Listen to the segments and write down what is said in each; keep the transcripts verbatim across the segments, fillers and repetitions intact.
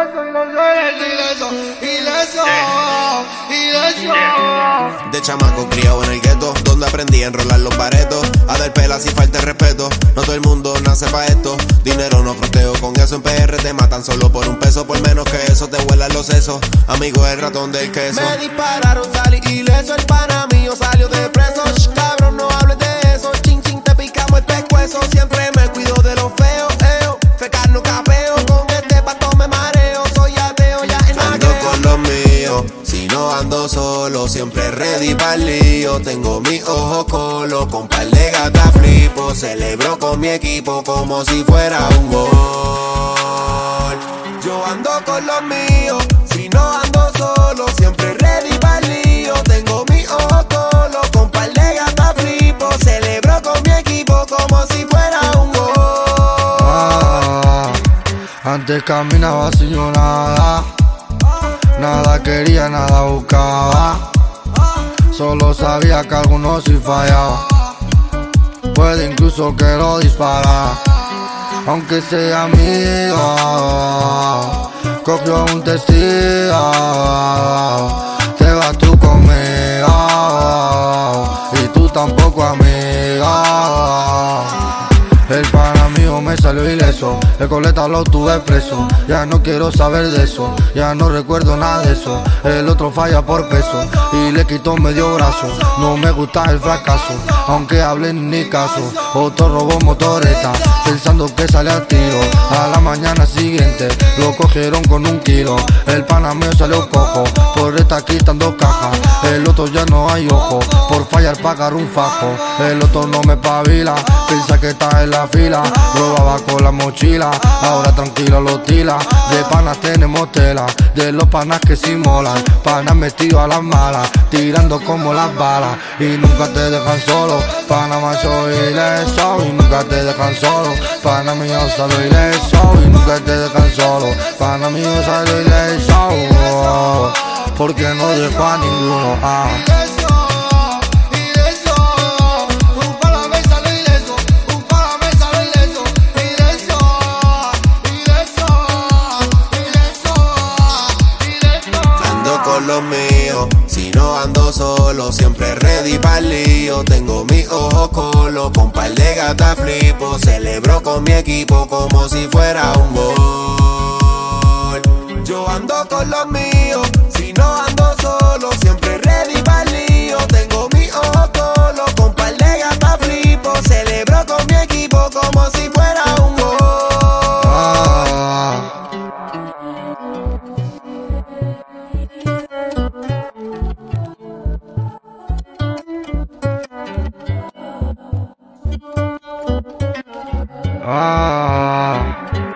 ileso, ileso, ileso, ileso, ileso. De chamaco criado en el gueto, donde aprendí a enrolar los baretos, a dar pelas sin falta de respeto. No todo el mundo nace pa' esto, dinero no fronteo con eso. En P R te matan solo por un peso, por menos que eso te vuelan los sesos. Amigo el ratón del queso. Me dispararon, salí ileso, el pana mío salió de preso. Shh, cabrón, no hables de eso, chin chin te picamos el pescuezo. Siempre me cuido de los feos, eo, fecar no capeo. Con este pato me mareo, soy ateo, ya en la Ando con los míos, si no ando solo, siempre ready pa'l lío. Tengo mis ojos colo, con par de gatas flipo. Celebro con mi equipo como si fuera un gol. Yo ando con los míos, si no ando solo, siempre ready pa'l lío. Tengo mis ojos colo, con par de gatas flipo. Celebro con mi equipo como si fuera un gol. Ah, antes caminaba sin yo nada, nada quería, nada buscaba. Solo sabía que algunos sí fallaba, puede incluso que lo disparara. Aunque sea amigo, cogió un testigo. Te vas tú conmigo y tú tampoco amiga. El pana mío me salió ileso, el coleta lo tuve preso. Ya no quiero saber de eso, ya no recuerdo nada de eso. El otro falla por peso y le quitó medio brazo. No me gusta el fracaso, aunque hablen ni caso. Otro robó motoreta, pensando que sale al tiro. A la mañana siguiente lo cogieron con un kilo. El pana mío salió cojo, por estar quitando cajas. El otro ya no hay ojo, por fallar pagar un fajo. El otro no me pavila, piensa que está en la fila. Robaba con la mochila, ahora tranquilo lo tila. De panas tenemos tela, de los panas que sí molan. Panas metidos a las malas, tirando como las balas. Y nunca te dejan solo, pana macho ileso. Y nunca te dejan solo, pana mío salió ileso. Y nunca te dejan solo, pana mío salió ileso. Porque no dejo a ninguno. Ah. Los míos, si no ando solo, siempre ready pa'l lío. Tengo mis ojos colo, con par de gatas flipo. Celebro con mi equipo como si fuera un gol. Yo ando con los míos, si no ando solo, siempre ready pa'l lío. Tengo mis ojos colo, con par de gatas flipo. Celebro con mi equipo como si fuera un gol. Ah.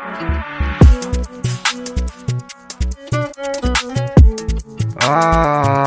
Ah. Ah.